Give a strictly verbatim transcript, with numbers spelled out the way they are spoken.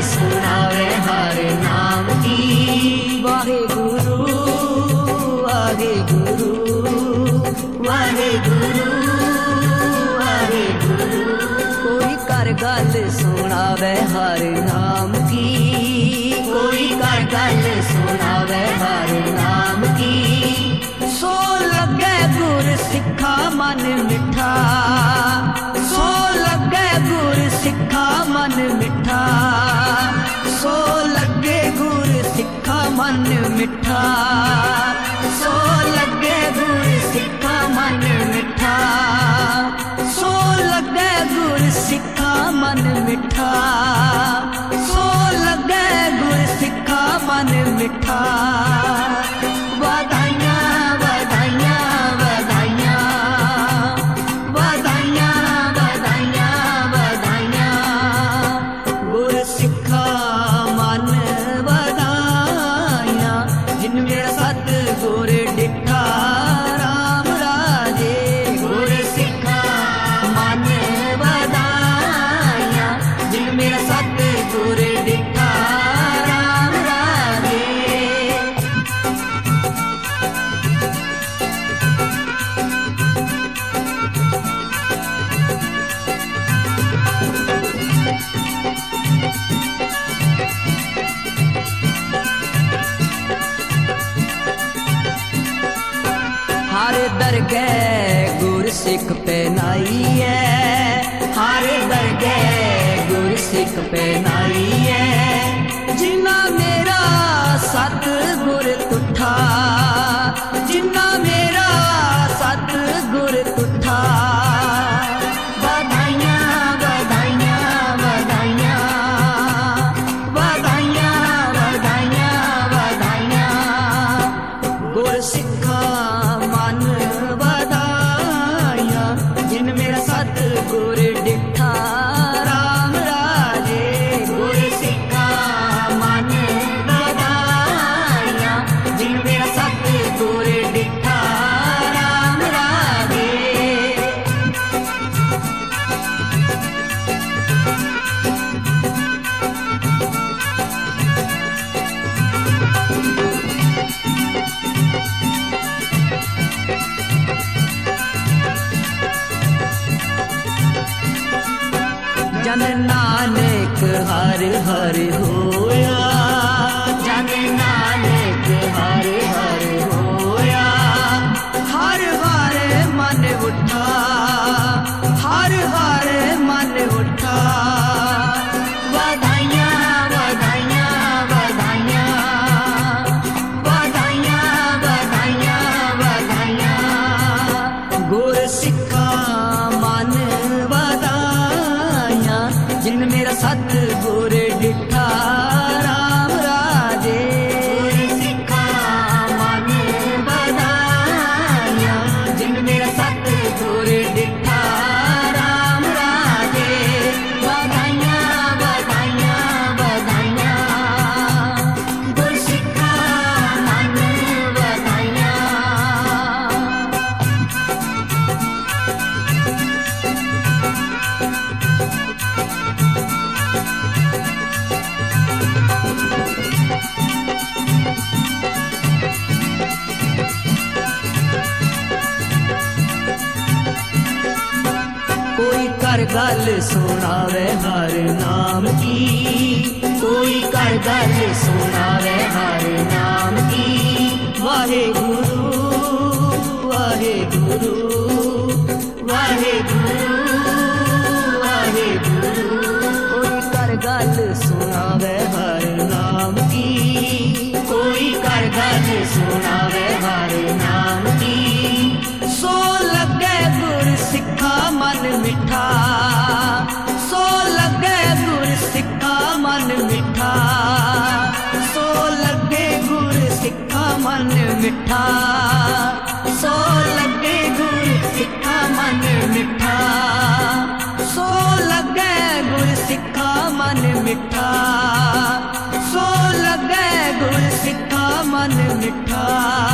सुनावे हर नाम की। वाहे गुरु वाहे गुरु वाहे गुरु वाहे गुरु। कोई कर गल सुनावे हर नाम की, कोई कर गल सुनावे हर नाम की। सो लगे गुर सिखा मन मिठा, सो लगे गुर सिखा मन मिठा, सो लगे गुर सिखा मन मिठा, सो लगे गुर सिखा मन मिठा, सो लगे गुर सिखा मन मिठा, सो लगे गुर सिखा मन मिठा। बधाइयां बधाइयां बधाइयां बधाइयां बधाइयां बधाइयां। गुर सिखा मन बधाइयां, जिन मेरा सतगुर डिठा राम राजे। गुर सिखा मन बधाइयां, जिन मेरा सतगुर डिठा राम राजे। हर दरगह गुर सिख पहनाई है, हर दरगह गुर सिख पहनाई है। जिन्ना मेरा सतगुर तुठा, जिन्ना मेरा सतगुर तुठा। बधाइयां बधाइयां बधाइयां बधाइयां बधाइयां बधाइयां। गुर सिखा मन बधाइयां, जिन मेरा सतगुर डिठा राम राजे। गुर सिखा मन बधाइयां, जिन मेरा सतगुर डिठा राम राजे। जन नानक हर हर होया, जन नानक हर हर होया। हर हर मन उठा, हर हर मन उठा। बधाइयां बधाइयां बधाइयां बधाइयां बधाइयां बधाइयां। गुर सिखा मन बधाइयां, जिन मेरा सतगुर डिठा राम राजे। गुर सिखा मन बधाइयां, जिन मेरा सतगुर डिठा राम राजे। बधाइयां बधाइयां बधाइयां। गुर सिखा मन बधाइयां। कोई कर गल सुनावे हर नाम की, कोई कर गल सुनावे हर नाम की। वाहे गुरु वाहे गुरु वाहे गुरु वाहे गुरु। कोई कर गल सुनावे हर नाम की, कोई कर गल सुनावे हर नाम की। सो लगे गुर सिखा मन मिठा, सो लगे गुर सिखा मन मिठा, सो लगे गुर सिखा मन मिठा, सो लगे गुर सिखा मन मिठा, सो लगे गुर सिखा मन मिठा, सो लगे गुर सिखा मन मिठा।